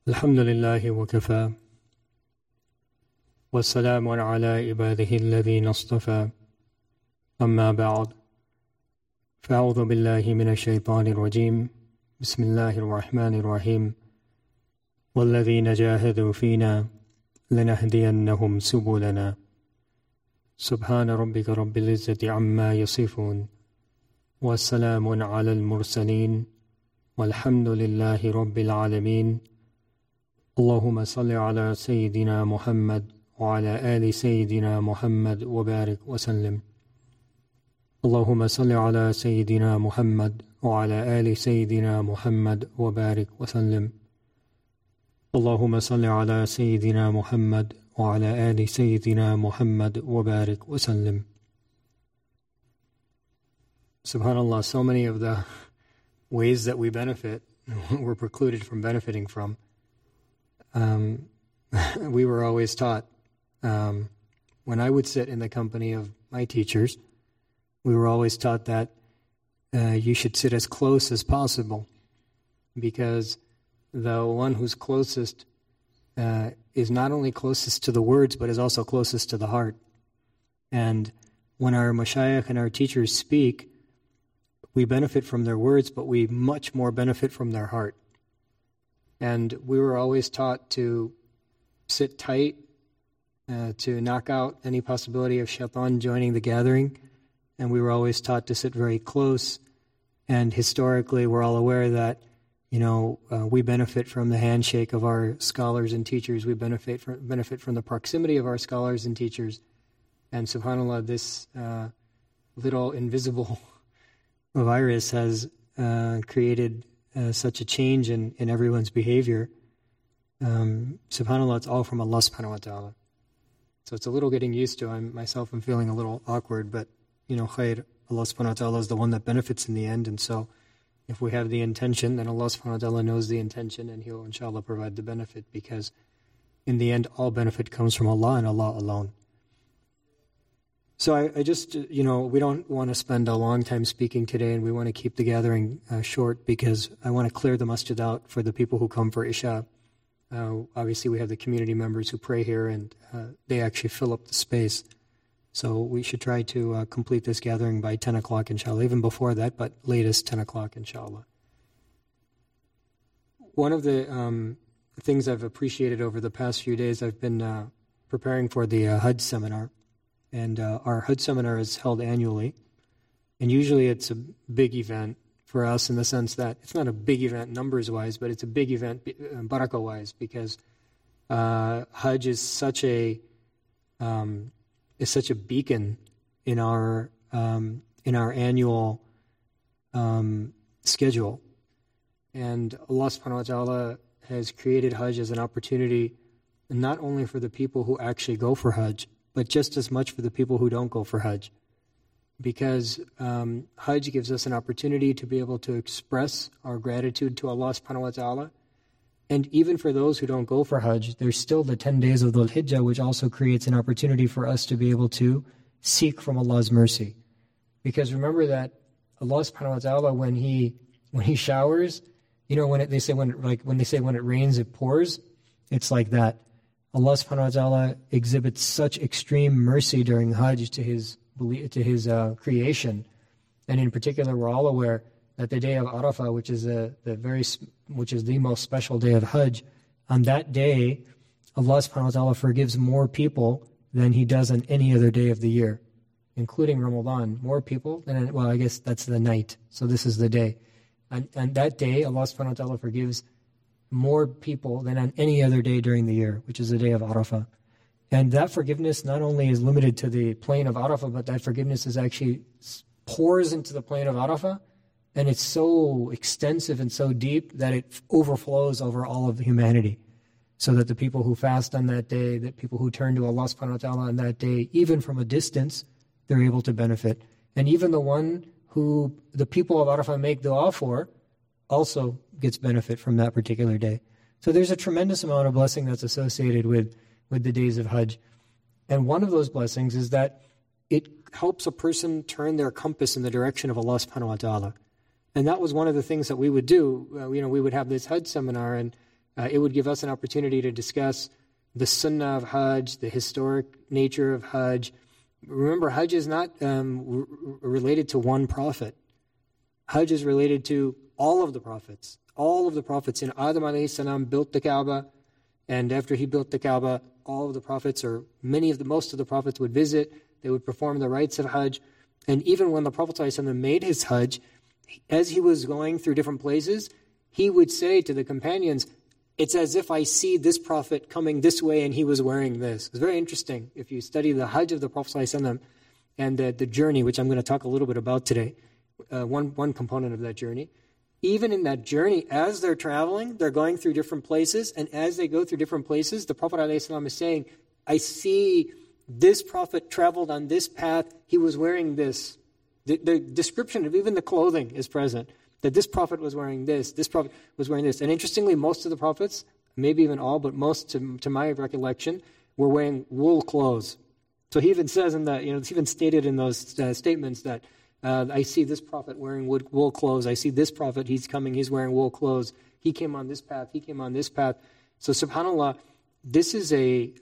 الحمد لله وكفى والسلام على عباده الذين اصطفى أما بعد فأعوذ بالله من الشيطان الرجيم بسم الله الرحمن الرحيم والذين جاهدوا فينا لنهدينهم سبلنا سبحان ربك رب العزة عما يصفون والسلام على المرسلين والحمد لله رب العالمين اللهم صل على سيدنا محمد وعلى آل سيدنا محمد وبارك وسلم اللهم صل على سيدنا محمد وعلى آل سيدنا محمد وبارك وسلم اللهم صل على سيدنا محمد وعلى آل سيدنا محمد وبارك وسلم. SubhanAllah, so many of the ways that we benefit, we're precluded from benefiting from. We were always taught, when I would sit in the company of my teachers, we were always taught that you should sit as close as possible, because the one who's closest is not only closest to the words, but is also closest to the heart. And when our mashayikh and our teachers speak, we benefit from their words, but we much more benefit from their heart. And we were always taught to sit tight, to knock out any possibility of shaitan joining the gathering. And we were always taught to sit very close. And historically, we're all aware that, we benefit from the handshake of our scholars and teachers. We benefit from the proximity of our scholars and teachers. And subhanAllah, this little invisible virus has created such a change in everyone's behavior. SubhanAllah, it's all from Allah subhanahu wa ta'ala. So it's a little getting used to. I'm feeling a little awkward, but khair, Allah subhanahu wa ta'ala is the one that benefits in the end. And so if we have the intention, then Allah subhanahu wa ta'ala knows the intention, and He'll inshallah provide the benefit, because in the end all benefit comes from Allah and Allah alone. So I just, we don't want to spend a long time speaking today, and we want to keep the gathering short, because I want to clear the masjid out for the people who come for Isha. Obviously, we have the community members who pray here, and they actually fill up the space. So we should try to complete this gathering by 10 o'clock, inshallah, even before that, but latest 10 o'clock, inshallah. One of the things I've appreciated over the past few days, I've been preparing for the Hajj seminar. And our Hajj seminar is held annually. And usually it's a big event for us in the sense that it's not a big event numbers-wise, but it's a big event barakah-wise, because Hajj is such a beacon in our annual schedule. And Allah subhanahu wa ta'ala has created Hajj as an opportunity not only for the people who actually go for Hajj, but just as much for the people who don't go for Hajj. Because Hajj gives us an opportunity to be able to express our gratitude to Allah subhanahu wa ta'ala. And even for those who don't go for Hajj, there's still the 10 days of Dhul Hijjah, which also creates an opportunity for us to be able to seek from Allah's mercy. Because remember that Allah subhanahu wa ta'ala, when He showers, when they say when it rains, it pours, it's like that. Allah subhanahu wa ta'ala exhibits such extreme mercy during Hajj to His creation. And in particular, we're all aware that the day of Arafah, which is the most special day of Hajj, on that day, Allah subhanahu wa ta'ala forgives more people than He does on any other day of the year, including Ramadan. More people than, I guess that's the night. So this is the day. And that day, Allah subhanahu wa ta'ala forgives more people than on any other day during the year, which is the day of Arafah. And that forgiveness not only is limited to the plain of Arafah, but that forgiveness is actually pours into the plain of Arafah, and it's so extensive and so deep that it overflows over all of humanity. So that the people who fast on that day, the people who turn to Allah subhanahu wa ta'ala on that day, even from a distance, they're able to benefit. And even the one who the people of Arafah make dua for also gets benefit from that particular day. So there's a tremendous amount of blessing that's associated with the days of Hajj. And one of those blessings is that it helps a person turn their compass in the direction of Allah subhanahu wa ta'ala. And that was one of the things that we would do. We would have this Hajj seminar, and It would give us an opportunity to discuss the sunnah of Hajj, the historic nature of Hajj. Remember, Hajj is not related to one prophet. Hajj is related to all of the prophets. All of the prophets. And Adam alayhi salam built the Kaaba, and after he built the Kaaba, all of the prophets, or most of the prophets would visit. They would perform the rites of Hajj. And even when the Prophet ﷺ made his Hajj, as he was going through different places, he would say to the companions, it's as if I see this prophet coming this way and he was wearing this. It's very interesting. If you study the Hajj of the Prophet ﷺ and the journey, which I'm going to talk a little bit about today, one component of that journey, even in that journey, as they're traveling, they're going through different places, and as they go through different places, the Prophet ﷺ is saying, I see this prophet traveled on this path, he was wearing this. The description of even the clothing is present, that this prophet was wearing this prophet was wearing this. And interestingly, most of the prophets, maybe even all, but most to my recollection, were wearing wool clothes. So he even says it's even stated in those statements that I see this prophet wearing wool clothes. I see this prophet, he's coming, he's wearing wool clothes. He came on this path, he came on this path. So subhanAllah, this is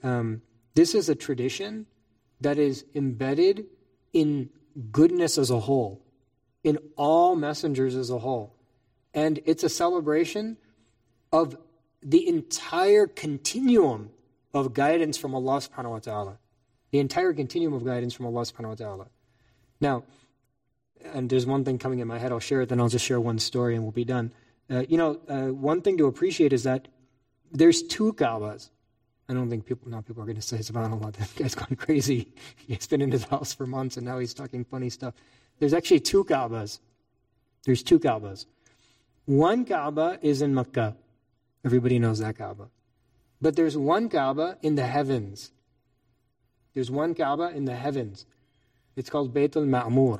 a tradition that is embedded in goodness as a whole, in all messengers as a whole. And it's a celebration of the entire continuum of guidance from Allah subhanahu wa ta'ala. The entire continuum of guidance from Allah subhanahu wa ta'ala. Now, and there's one thing coming in my head, I'll share it, then I'll just share one story and we'll be done. One thing to appreciate is that there's two Kaabas. I don't think people are going to say, subhanAllah, that guy's gone crazy. He's been in his house for months and now he's talking funny stuff. There's actually two Kaabas. There's two Kaabas. One Kaaba is in Makkah. Everybody knows that Kaaba. But there's one Kaaba in the heavens. There's one Kaaba in the heavens. It's called Bayt al-Ma'mur.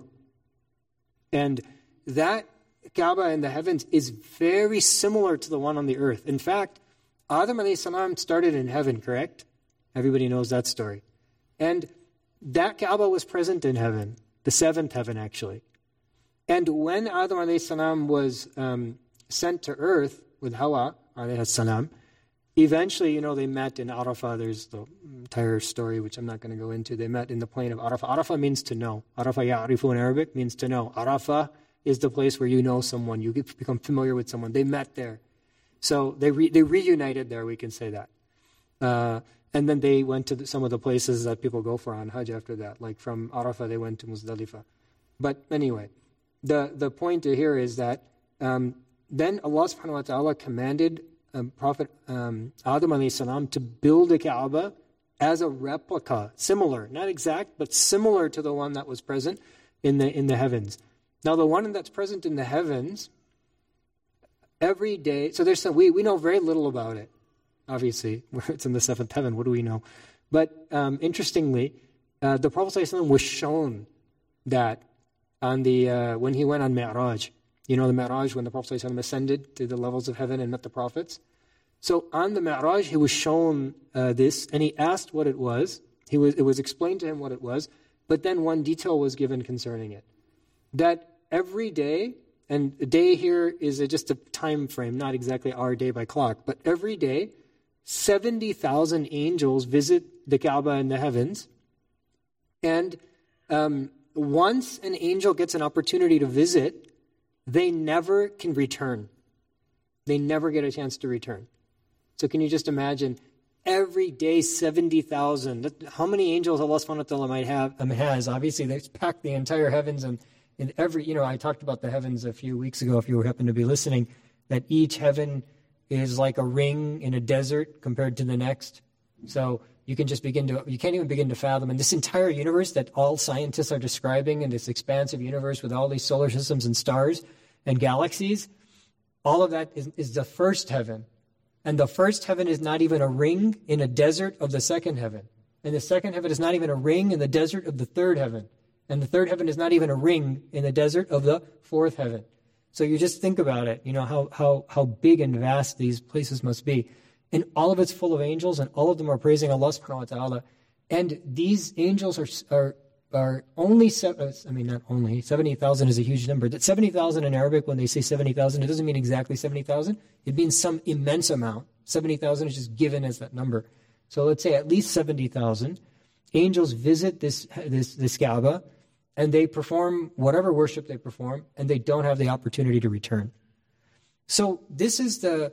And that Kaaba in the heavens is very similar to the one on the earth. In fact, Adam alayhi salam started in heaven, correct? Everybody knows that story. And that Kaaba was present in heaven, the seventh heaven actually. And when Adam alayhi salam was sent to earth with Hawa alayhi salam, eventually, they met in Arafah. There's the entire story, which I'm not going to go into. They met in the plain of Arafah. Arafah means to know. Arafah ya'rifu in Arabic means to know. Arafah is the place where you know someone, you become familiar with someone. They met there. So they reunited there, we can say that. And then they went to some of the places that people go for on Hajj after that. Like from Arafah, they went to Muzdalifah. But anyway, the point here is that then Allah subhanahu wa ta'ala commanded Prophet Adam alayhi salam to build a Kaaba as a replica, similar, not exact, but similar to the one that was present in the heavens. Now the one that's present in the heavens, every day, so there's we know very little about it. Obviously, it's in the seventh heaven. What do we know? But interestingly, the Prophet ﷺ was shown that on when he went on Mi'raj. The Mi'raj, when the Prophet ﷺ ascended to the levels of heaven and met the prophets. So on the Mi'raj, he was shown this, and he asked what it was. It was explained to him what it was, but then one detail was given concerning it. That every day, and a day here is just a time frame, not exactly our day by clock, but every day, 70,000 angels visit the Kaaba in the heavens. And once an angel gets an opportunity to visit, they never can return. They never get a chance to return. So can you just imagine, every day 70,000. How many angels Allah subhanahu wa ta'ala has? Obviously, they've packed the entire heavens, and in every, I talked about the heavens a few weeks ago, if you happen to be listening, that each heaven is like a ring in a desert compared to the next. So you can't even begin to fathom. And this entire universe that all scientists are describing, in this expansive universe with all these solar systems and stars and galaxies, all of that is the first heaven. And the first heaven is not even a ring in a desert of the second heaven. And the second heaven is not even a ring in the desert of the third heaven. And the third heaven is not even a ring in the desert of the fourth heaven. So you just think about it, how big and vast these places must be. And all of it's full of angels, and all of them are praising Allah subhanahu wa ta'ala. And these angels are only, not only, 70,000 is a huge number. That 70,000 in Arabic, when they say 70,000, it doesn't mean exactly 70,000. It means some immense amount. 70,000 is just given as that number. So let's say at least 70,000 angels visit this Kaaba, and they perform whatever worship they perform, and they don't have the opportunity to return. So this is the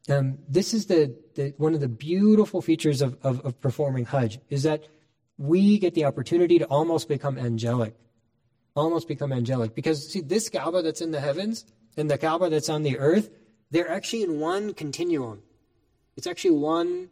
one of the beautiful features of performing Hajj, is that we get the opportunity to almost become angelic. Because, see, this Kaaba that's in the heavens and the Kaaba that's on the earth, they're actually in one continuum. It's actually one,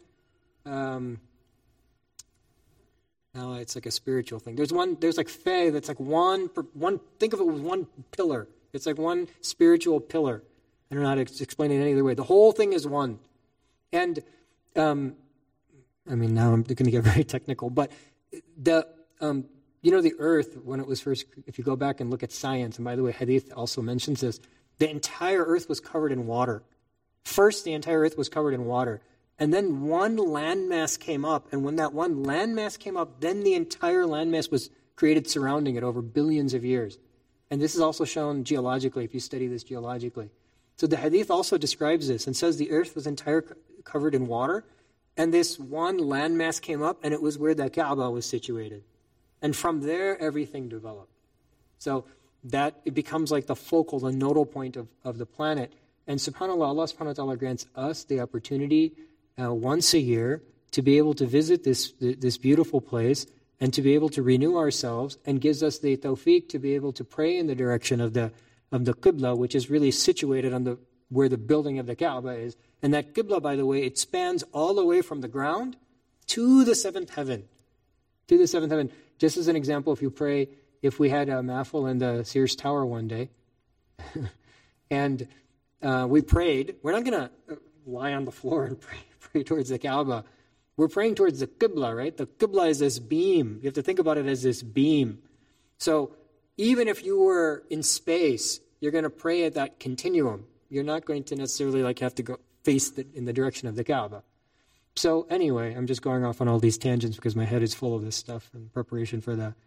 it's like a spiritual thing. There's like Faye that's like one, think of it as one pillar. It's like one spiritual pillar. I don't know how to explain it any other way. The whole thing is one. And, now I'm going to get very technical, but the earth, when it was first, if you go back and look at science, and by the way, Hadith also mentions this, the entire earth was covered in water. First, the entire earth was covered in water. And then one landmass came up, and when that one landmass came up, then the entire landmass was created surrounding it over billions of years. And this is also shown geologically, if you study this geologically. So the Hadith also describes this and says the earth was covered in water, and this one landmass came up, and it was where the Kaaba was situated. And from there, everything developed. So that it becomes like the nodal point of the planet. And subhanAllah, Allah subhanahu wa ta'ala grants us the opportunity once a year to be able to visit this beautiful place and to be able to renew ourselves, and gives us the tawfiq to be able to pray in the direction of the Qibla, which is really situated on where the building of the Kaaba is. And that Qibla, by the way, it spans all the way from the ground to the seventh heaven. To the seventh heaven. Just as an example, if we had a mahfil in the Sears Tower one day, and we prayed, we're not going to lie on the floor and pray towards the Kaaba. We're praying towards the Qibla, right? The Qibla is this beam. You have to think about it as this beam. So even if you were in space, you're going to pray at that continuum. You're not going to necessarily have to go face in the direction of the Kaaba. So anyway, I'm just going off on all these tangents because my head is full of this stuff in preparation for the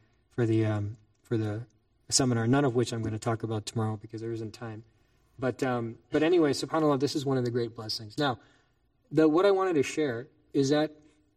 seminar. None of which I'm going to talk about tomorrow because there isn't time. But anyway, subhanAllah, this is one of the great blessings. Now, what I wanted to share is that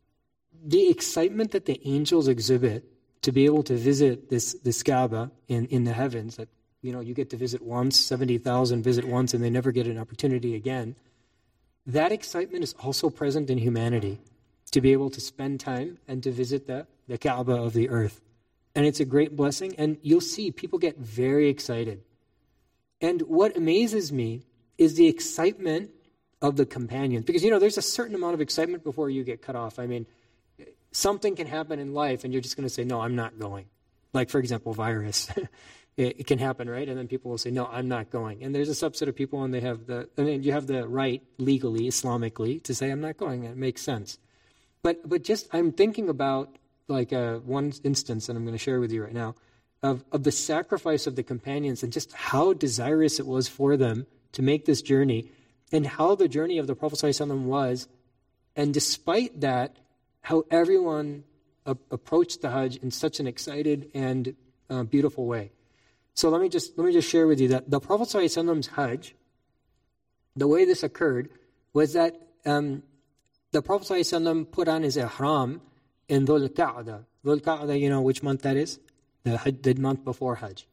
the excitement that the angels exhibit to be able to visit this Kaaba in the heavens, that you get to visit once, 70,000 visit once, and they never get an opportunity again. That excitement is also present in humanity, to be able to spend time and to visit the Kaaba of the earth. And it's a great blessing, and you'll see people get very excited. And what amazes me is the excitement of the companions. Because, there's a certain amount of excitement before you get cut off. I mean, something can happen in life, and you're just going to say, no, I'm not going. Like, for example, virus. It can happen, right? And then people will say, no, I'm not going. And there's a subset of people, and you have the right legally, Islamically, to say, I'm not going. That makes sense. But just, I'm thinking about one instance that I'm going to share with you right now of the sacrifice of the companions and just how desirous it was for them to make this journey and how the journey of the Prophet ﷺ was. And despite that, how everyone approached the Hajj in such an excited and beautiful way. So let me just share with you that the Prophet ﷺ's Hajj, the way this occurred was that the Prophet ﷺ put on his ihram in Dhul Qa'dah. Dhul Qa'dah, which month that is? The month before Hajj.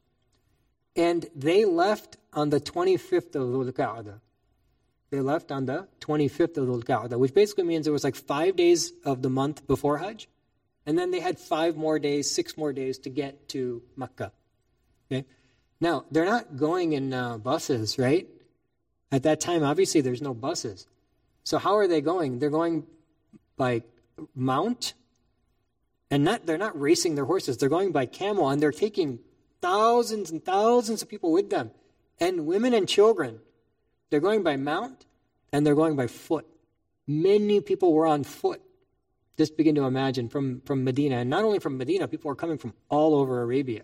And they left on the 25th of Dhul Qa'dah. They left on the 25th of Dhul Qa'dah, which basically means there was 5 days of the month before Hajj. And then they had 6 more days to get to Makkah. Okay? Now, they're not going in buses, right? At that time, obviously, there's no buses. So how are they going? They're going by mount, and they're not racing their horses. They're going by camel, and they're taking thousands and thousands of people with them, and women and children. They're going by mount, and they're going by foot. Many people were on foot. Just begin to imagine from Medina. And not only from Medina, people are coming from all over Arabia.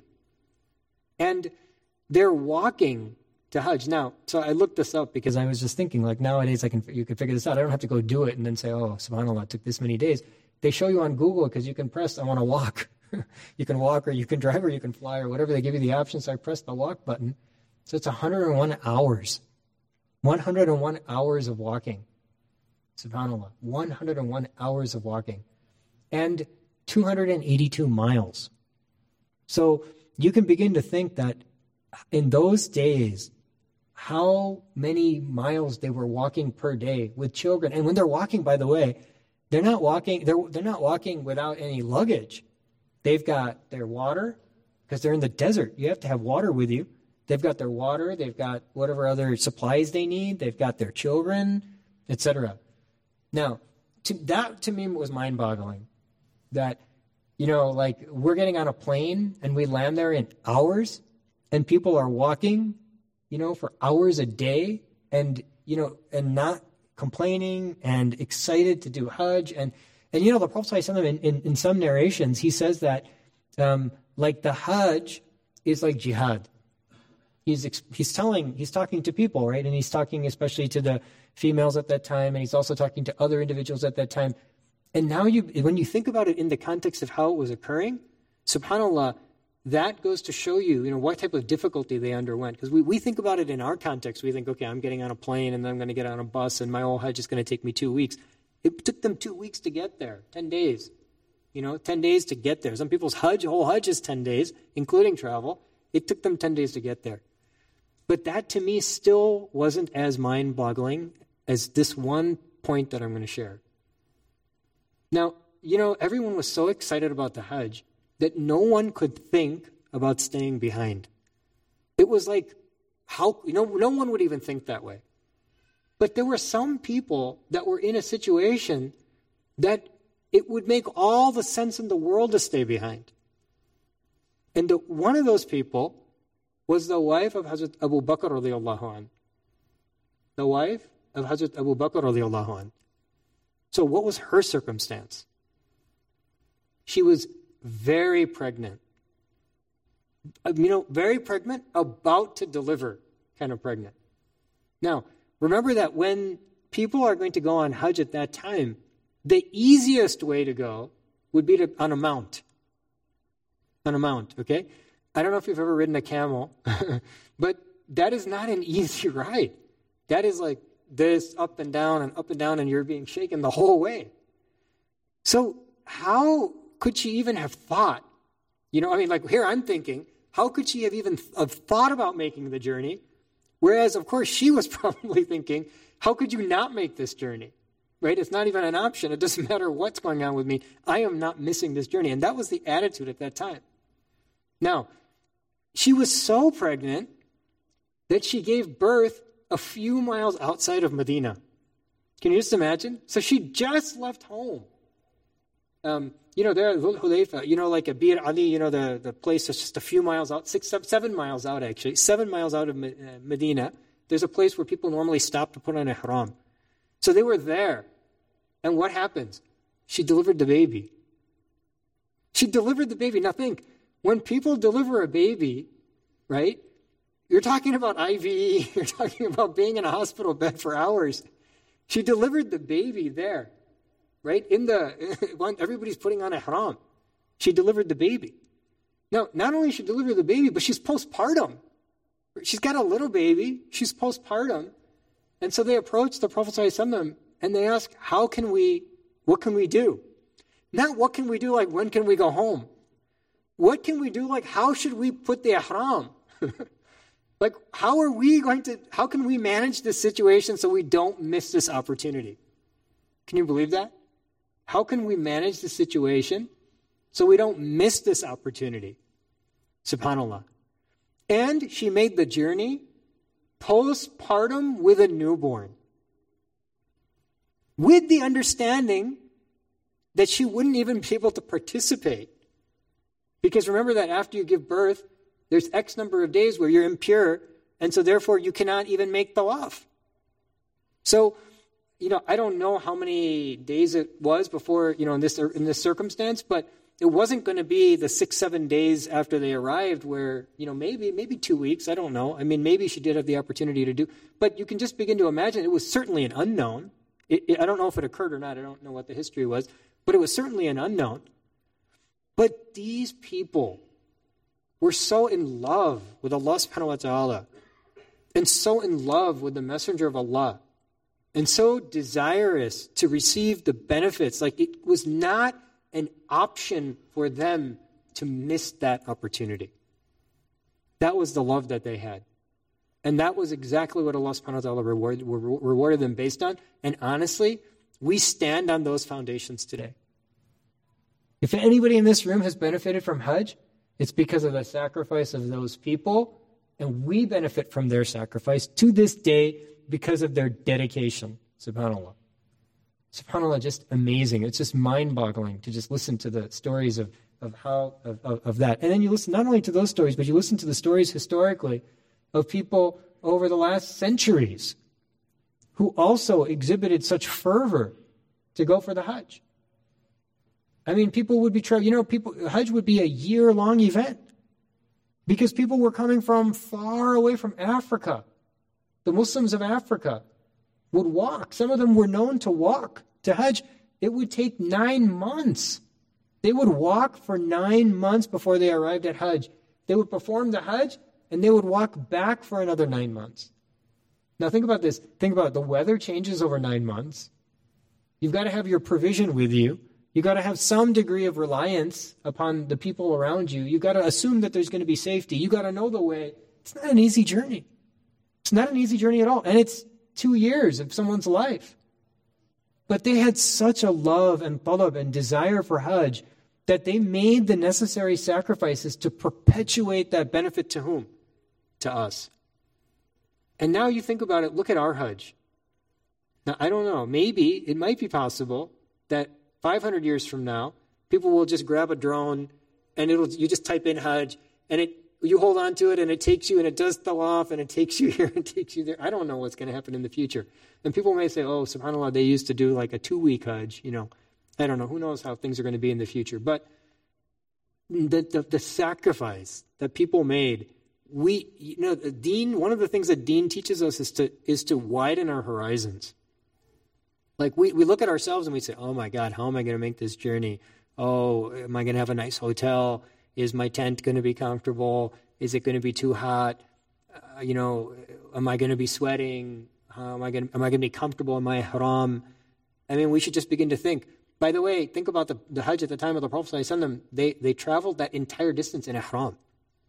And they're walking to Hajj. Now, so I looked this up because I was just thinking, nowadays you can figure this out. I don't have to go do it and then say, oh, subhanAllah, it took this many days. They show you on Google because you can press, I want to walk. You can walk or you can drive or you can fly or whatever. They give you the option. So I pressed the walk button. So it's 101 hours. 101 hours of walking. SubhanAllah. 101 hours of walking. And 282 miles. So you can begin to think that in those days, how many miles they were walking per day with children. And when they're walking, by the way, they're not walking without any luggage. They've got their water, because they're in the desert. You have to have water with you. They've got their water, they've got whatever other supplies they need, they've got their children, etc. Now, that to me was mind-boggling. That, like we're getting on a plane and we land there in hours, and people are walking, for hours a day, and not complaining and excited to do Hajj. And the Prophet ﷺ, in some narrations, he says that like the Hajj is like jihad. He's talking to people, right? And he's talking especially to the females at that time, and he's also talking to other individuals at that time. And now when you think about it in the context of how it was occurring, subhanAllah, that goes to show you, what type of difficulty they underwent. Because we think about it in our context. We think, okay, I'm getting on a plane and then I'm going to get on a bus and my whole Hajj is going to take me 2 weeks. It took them 2 weeks to get there, 10 days. 10 days to get there. Some people's whole Hajj is 10 days, including travel. It took them 10 days to get there. But that to me still wasn't as mind-boggling as this one point that I'm going to share. Now, everyone was so excited about the Hajj that no one could think about staying behind. It was like, no one would even think that way. But there were some people that were in a situation that it would make all the sense in the world to stay behind. And one of those people was the wife of Hazrat Abu Bakr radiallahu anh. The wife of Hazrat Abu Bakr radiallahu anh. So what was her circumstance? She was very pregnant. Very pregnant, about to deliver kind of pregnant. Now, remember that when people are going to go on Hajj at that time, the easiest way to go would be on a mount. On a mount, okay? I don't know if you've ever ridden a camel, but that is not an easy ride. That is like this, up and down, and you're being shaken the whole way. So how could she even have thought? Here I'm thinking, how could she have even thought about making the journey? Whereas, of course, she was probably thinking, how could you not make this journey? Right? It's not even an option. It doesn't matter what's going on with me. I am not missing this journey. And that was the attitude at that time. Now, she was so pregnant that she gave birth a few miles outside of Medina. Can you just imagine? So she just left home. There at Dhul Hulayfa, like a Bir Ali, the place that's just a few miles out, 7 miles out actually, 7 miles out of Medina. There's a place where people normally stop to put on ihram. So they were there. And what happens? She delivered the baby. She delivered the baby. Now think, when people deliver a baby, right, you're talking about IV, you're talking about being in a hospital bed for hours. She delivered the baby there, right? Everybody's putting on ihram. She delivered the baby. Now, not only she delivered the baby, but she's postpartum. She's got a little baby. She's postpartum. And so they approach the Prophet ﷺ and they ask, what can we do? Not what can we do, like when can we go home? What can we do, like how should we put the ihram? Like how can we manage this situation so we don't miss this opportunity? Can you believe that? How can we manage the situation so we don't miss this opportunity? SubhanAllah. And she made the journey postpartum with a newborn, with the understanding that she wouldn't even be able to participate. Because remember that after you give birth, there's X number of days where you're impure, and so therefore you cannot even make tawaf. So, I don't know how many days it was before, in this circumstance, but it wasn't going to be the 6-7 days after they arrived where, maybe 2 weeks, I don't know. I mean, maybe she did have the opportunity to do, but you can just begin to imagine it was certainly an unknown. I don't know if it occurred or not. I don't know what the history was, but it was certainly an unknown. But these people were so in love with Allah subhanahu wa ta'ala and so in love with the Messenger of Allah and so desirous to receive the benefits. Like, it was not an option for them to miss that opportunity. That was the love that they had. And that was exactly what Allah subhanahu wa ta'ala rewarded them based on. And honestly, we stand on those foundations today. If anybody in this room has benefited from Hajj, it's because of the sacrifice of those people, and we benefit from their sacrifice to this day because of their dedication. SubhanAllah. SubhanAllah, just amazing. It's just mind-boggling to just listen to the stories of that. And then you listen not only to those stories, but you listen to the stories historically of people over the last centuries who also exhibited such fervor to go for the Hajj. I mean, people would be Hajj would be a year-long event because people were coming from far away from Africa. The Muslims of Africa would walk. Some of them were known to walk to Hajj. It would take 9 months. They would walk for 9 months before they arrived at Hajj. They would perform the Hajj, and they would walk back for another 9 months. Now think about this. Think about it. The weather changes over 9 months. You've got to have your provision with you. You've got to have some degree of reliance upon the people around you. You've got to assume that there's going to be safety. You've got to know the way. It's not an easy journey. It's not an easy journey at all. And it's 2 years of someone's life. But they had such a love and talab and desire for Hajj that they made the necessary sacrifices to perpetuate that benefit to whom? To us. And now you think about it, look at our Hajj. Now, I don't know, maybe it might be possible that 500 years from now, people will just grab a drone and you just type in Hajj and you hold on to it and it takes you and it does tawaf and it takes you here and takes you there. I don't know what's going to happen in the future. And people may say, oh, subhanAllah, they used to do like a 2-week Hajj, I don't know. Who knows how things are going to be in the future. But the sacrifice that people made, the Deen, one of the things that Deen teaches us is to widen our horizons. Like we look at ourselves and we say, oh my God, how am I going to make this journey? Oh, am I going to have a nice hotel? Is my tent going to be comfortable? Is it going to be too hot? Am I going to be sweating? Am I going to be comfortable in my ihram? I mean, we should just begin to think. By the way, think about the Hajj at the time of the Prophet ﷺ. They traveled that entire distance in ihram.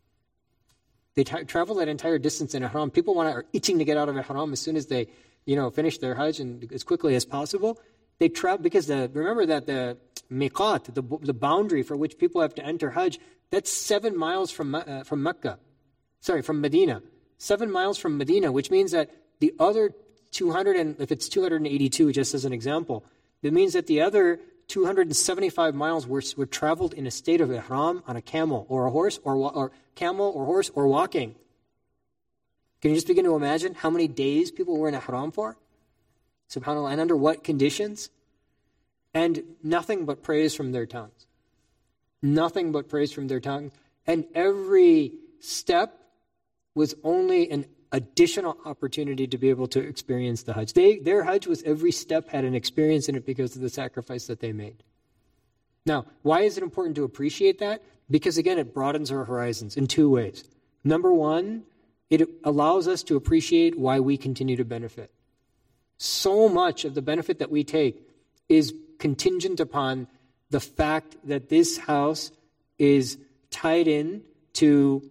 They traveled that entire distance in ihram. People are itching to get out of ihram as soon as they finish their Hajj and as quickly as possible. They travel because remember that the miqat, the boundary for which people have to enter Hajj, that's 7 miles from Mecca. From Medina. 7 miles from Medina, which means that the other if it's 282, just as an example, it means that the other 275 miles were traveled in a state of ihram on a camel or a horse or camel or horse or walking. Can you just begin to imagine how many days people were in ihram for? SubhanAllah, and under what conditions? And nothing but praise from their tongues. Nothing but praise from their tongues. And every step was only an additional opportunity to be able to experience the Hajj. Their Hajj was every step had an experience in it because of the sacrifice that they made. Now, why is it important to appreciate that? Because again, it broadens our horizons in 2 ways. Number one, it allows us to appreciate why we continue to benefit. So much of the benefit that we take is contingent upon the fact that this house is tied in to,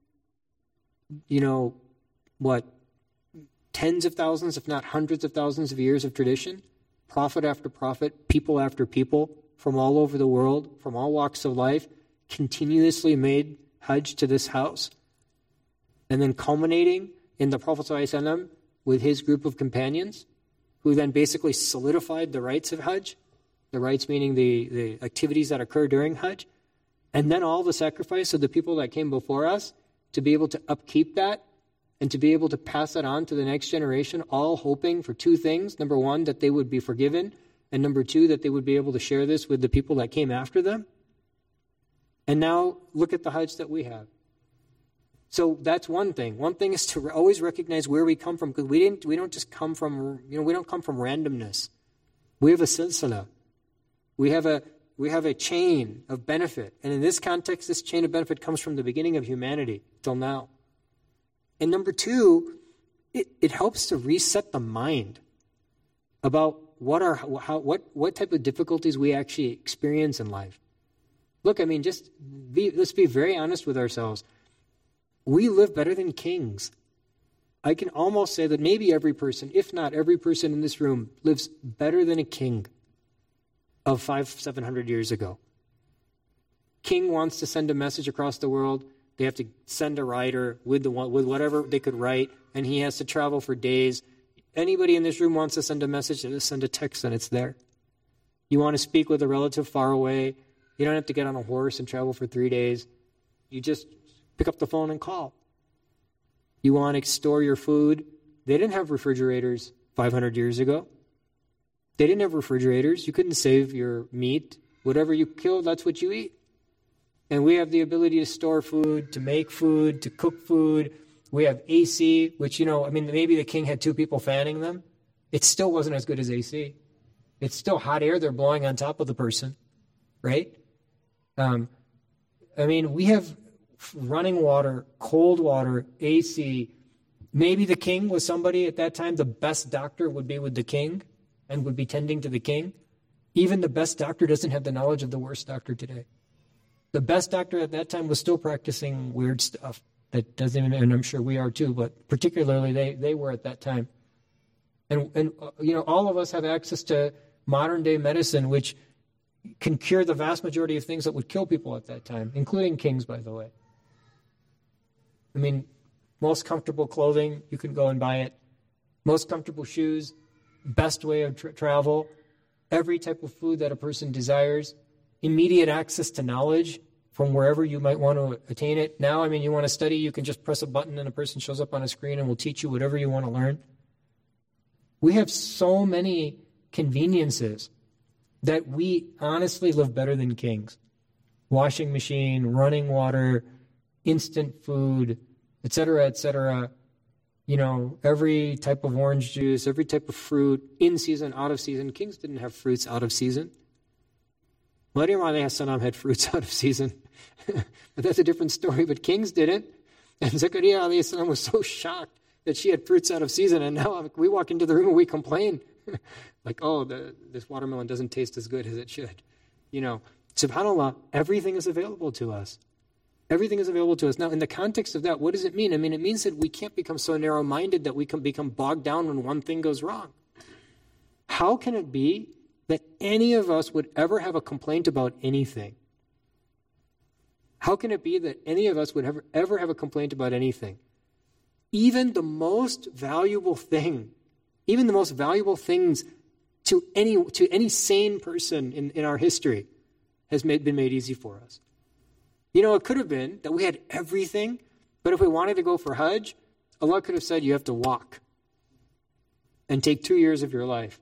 tens of thousands, if not hundreds of thousands of years of tradition, prophet after prophet, people after people from all over the world, from all walks of life, continuously made Hajj to this house. And then culminating in the Prophet ﷺ with his group of companions, who then basically solidified the rites of Hajj, the rites meaning the activities that occur during Hajj, and then all the sacrifice of the people that came before us to be able to upkeep that and to be able to pass it on to the next generation, all hoping for 2 things. Number 1, that they would be forgiven, and number 2, that they would be able to share this with the people that came after them. And now look at the Hajj that we have. So that's one thing. One thing is to always recognize where we come from, because we don't just come from, we don't come from randomness. We have a silsila. We have a chain of benefit. And in this context, this chain of benefit comes from the beginning of humanity till now. And number 2, it helps to reset the mind. about what type of difficulties we actually experience in life. Look, I mean, let's be very honest with ourselves. We live better than kings. I can almost say that maybe every person, if not every person in this room, lives better than a king of 500-700 years ago. King wants to send a message across the world. They have to send a writer with whatever they could write, and he has to travel for days. Anybody in this room wants to send a message, they just send a text and it's there. You want to speak with a relative far away, you don't have to get on a horse and travel for 3 days. You just pick up the phone and call. You want to store your food. They didn't have refrigerators 500 years ago. They didn't have refrigerators. You couldn't save your meat. Whatever you kill, that's what you eat. And we have the ability to store food, to make food, to cook food. We have AC, which, maybe the king had 2 people fanning them. It still wasn't as good as AC. It's still hot air they're blowing on top of the person, right? We have running water, cold water, AC. Maybe the king was somebody at that time, the best doctor would be with the king and would be tending to the king. Even the best doctor doesn't have the knowledge of the worst doctor today. The best doctor at that time was still practicing weird stuff that doesn't even, and I'm sure we are too, but particularly they were at that time. And all of us have access to modern day medicine, which can cure the vast majority of things that would kill people at that time, including kings, by the way. Most comfortable clothing, you can go and buy it. Most comfortable shoes, best way of travel, every type of food that a person desires, immediate access to knowledge from wherever you might want to attain it. Now, you want to study, you can just press a button and a person shows up on a screen and will teach you whatever you want to learn. We have so many conveniences that we honestly live better than kings. Washing machine, running water, instant food, etc., etc. Every type of orange juice, every type of fruit, in season, out of season. Kings didn't have fruits out of season. Maryam alayhi salam had fruits out of season. But that's a different story. But kings didn't. And Zechariah alayhi salam was so shocked that she had fruits out of season. And now we walk into the room and we complain. This watermelon doesn't taste as good as it should. SubhanAllah, everything is available to us. Everything is available to us. Now, in the context of that, what does it mean? It means that we can't become so narrow-minded that we can become bogged down when one thing goes wrong. How can it be that any of us would ever have a complaint about anything? How can it be that any of us would ever have a complaint about anything? Even the most valuable thing, even the most valuable things to any sane person in our history has been made easy for us. It could have been that we had everything, but if we wanted to go for Hajj, Allah could have said you have to walk and take 2 years of your life.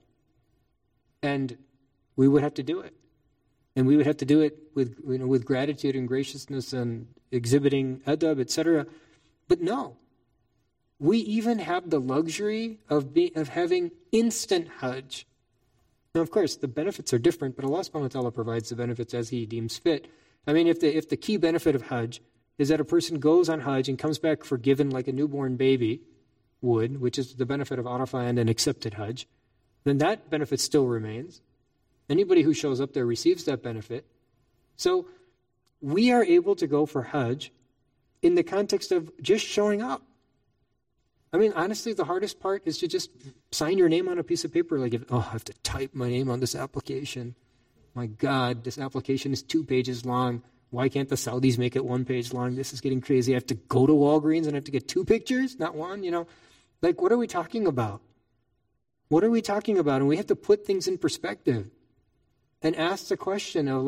And we would have to do it. And we would have to do it with gratitude and graciousness and exhibiting adab, etc. But no. We even have the luxury of having instant Hajj. Now, of course, the benefits are different, but Allah subhanahu wa ta'ala provides the benefits as He deems fit. If the key benefit of Hajj is that a person goes on Hajj and comes back forgiven like a newborn baby would, which is the benefit of Arafah and an accepted Hajj, then that benefit still remains. Anybody who shows up there receives that benefit. So we are able to go for Hajj in the context of just showing up. Honestly, the hardest part is to just sign your name on a piece of paper. I have to type my name on this application. My God, this application is 2 pages long. Why can't the Saudis make it 1 page long? This is getting crazy. I have to go to Walgreens and I have to get 2 pictures, not one, What are we talking about? What are we talking about? And we have to put things in perspective and ask the question of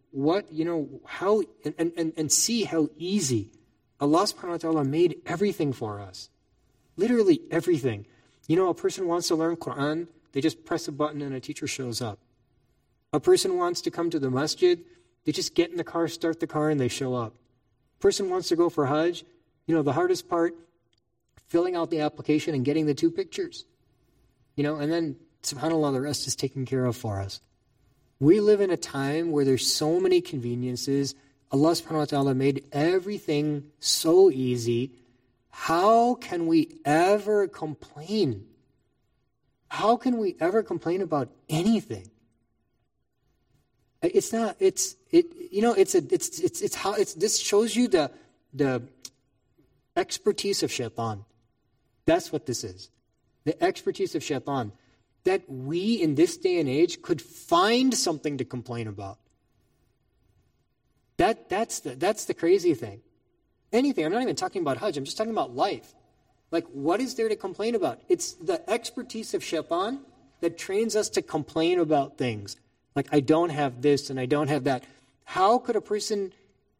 how, and see how easy Allah subhanahu wa ta'ala made everything for us. Literally everything. A person wants to learn Quran, they just press a button and a teacher shows up. A person wants to come to the masjid, they just get in the car, start the car, and they show up. A person wants to go for Hajj, the hardest part, filling out the application and getting the 2 pictures. And then, subhanAllah, the rest is taken care of for us. We live in a time where there's so many conveniences. Allah subhanahu wa ta'ala made everything so easy. How can we ever complain How can we ever complain about anything? It's not. This shows you the expertise of shaitan. That's what this is. The expertise of shaitan. That we in this day and age could find something to complain about. That's the crazy thing. Anything. I'm not even talking about Hajj. I'm just talking about life. Like, what is there to complain about? It's the expertise of shaitan that trains us to complain about things. Like, I don't have this and I don't have that. How could a person,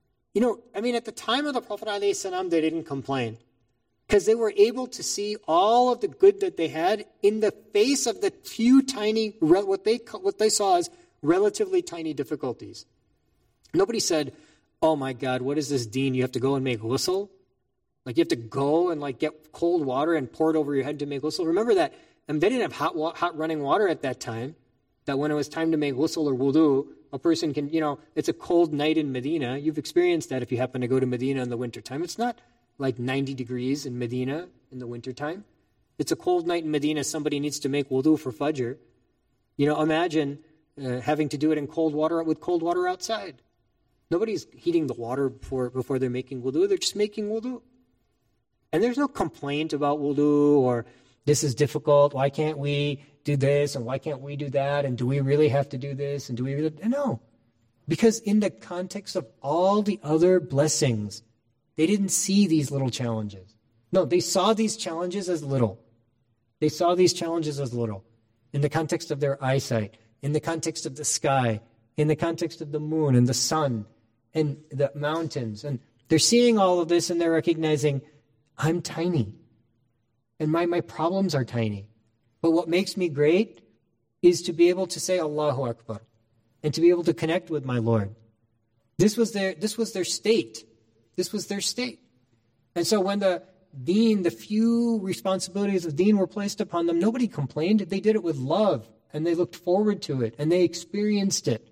at the time of the Prophet ﷺ, they didn't complain. Because they were able to see all of the good that they had in the face of the few tiny, what they saw as relatively tiny difficulties. Nobody said, oh my God, what is this deen? You have to go and make ghusl? Like you have to go and get cold water and pour it over your head to make ghusl? Remember that, they didn't have hot running water at that time, that when it was time to make ghusl or wudu, a person can, it's a cold night in Medina. You've experienced that if you happen to go to Medina in the wintertime. It's not like 90 degrees in Medina in the wintertime. It's a cold night in Medina. Somebody needs to make wudu for Fajr. Imagine having to do it in cold water with cold water outside. Nobody's heating the water before they're making wudu. They're just making wudu. And there's no complaint about wudu or this is difficult. Why can't we do this and why can't we do that? And do we really have to do this? And do we really? No. Because in the context of all the other blessings, they didn't see these little challenges. No, they saw these challenges as little. They saw these challenges as little. In the context of their eyesight, in the context of the sky, in the context of the moon and the sun and the mountains. And they're seeing all of this and they're recognizing, I'm tiny. And my problems are tiny. But what makes me great is to be able to say Allahu Akbar and to be able to connect with my Lord. This was their state. This was their state. And so when the few responsibilities of deen were placed upon them, nobody complained. They did it with love and they looked forward to it and they experienced it.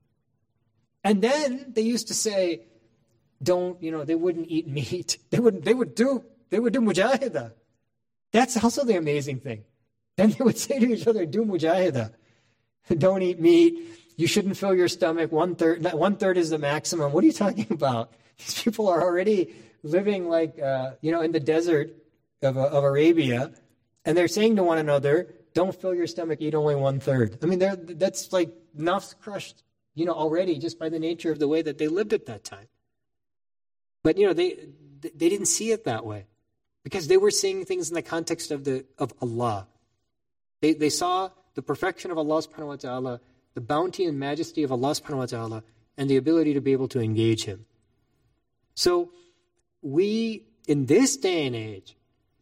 And then they used to say, they wouldn't eat meat. They would do mujahidah. That's also the amazing thing. Then they would say to each other, do mujahidah. Don't eat meat. You shouldn't fill your stomach. One third is the maximum. What are you talking about? These people are already living in the desert of Arabia, and they're saying to one another, don't fill your stomach, eat only 1/3. That's like nafs crushed, already just by the nature of the way that they lived at that time. But, they didn't see it that way because they were seeing things in the context of Allah. They saw the perfection of Allah subhanahu wa ta'ala, the bounty and majesty of Allah subhanahu wa ta'ala, and the ability to be able to engage Him. So we, in this day and age,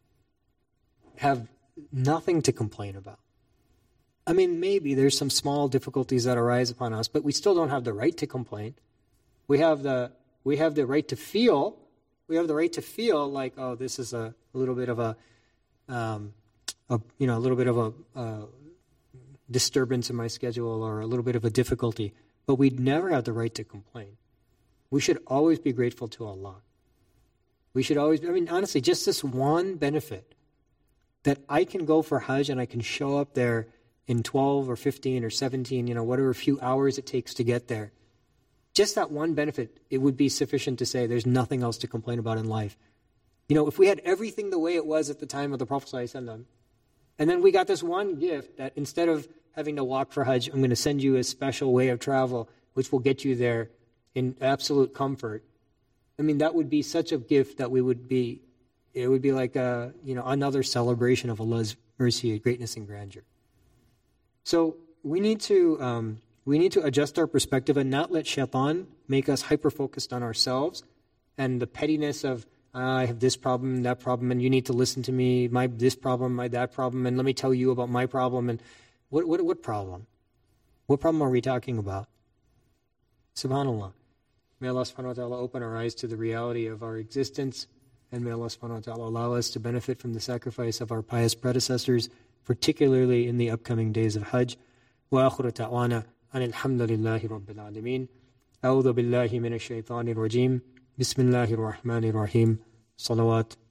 have nothing to complain about. Maybe there's some small difficulties that arise upon us, but we still don't have the right to complain. We have the right to feel. We have the right to feel like, oh, this is a little bit of a disturbance in my schedule or a little bit of a difficulty. But we'd never have the right to complain. We should always be grateful to Allah. We should always, honestly, just this one benefit that I can go for Hajj and I can show up there in 12 or 15 or 17, whatever few hours it takes to get there. Just that one benefit, it would be sufficient to say there's nothing else to complain about in life. If we had everything the way it was at the time of the Prophet ﷺ, and then we got this one gift that instead of having to walk for Hajj, I'm going to send you a special way of travel which will get you there in absolute comfort. That would be such a gift that it would be like another celebration of Allah's mercy, greatness, and grandeur. So we need to adjust our perspective and not let shaitan make us hyper-focused on ourselves and the pettiness of, I have this problem, that problem, and you need to listen to me, my this problem, my that problem, and let me tell you about my problem. And what problem? What problem are we talking about? Subhanallah. May Allah subhanahu wa ta'ala open our eyes to the reality of our existence, and may Allah subhanahu wa ta'ala allow us to benefit from the sacrifice of our pious predecessors, particularly in the upcoming days of Hajj. Wa akhiru ta'wana an alhamdulillahi rabbil alameen. A'udhu billahi minash shaitanir rajim. Bismillahir rahmanir rahim. Salawat.